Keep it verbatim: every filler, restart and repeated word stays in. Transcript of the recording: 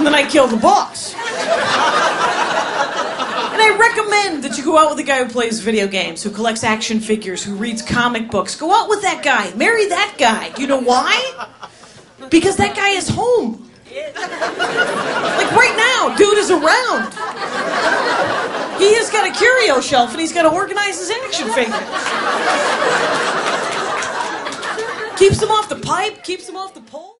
then I kill the boss. And I recommend that you go out with a guy who plays video games, who collects action figures, who reads comic books. Go out with that guy. Marry that guy. You know why? Because that guy is home. Like right now, dude is around. He has got a curio shelf and he's got to organize his action figures. Keeps them off the pipe, keeps them off the pole.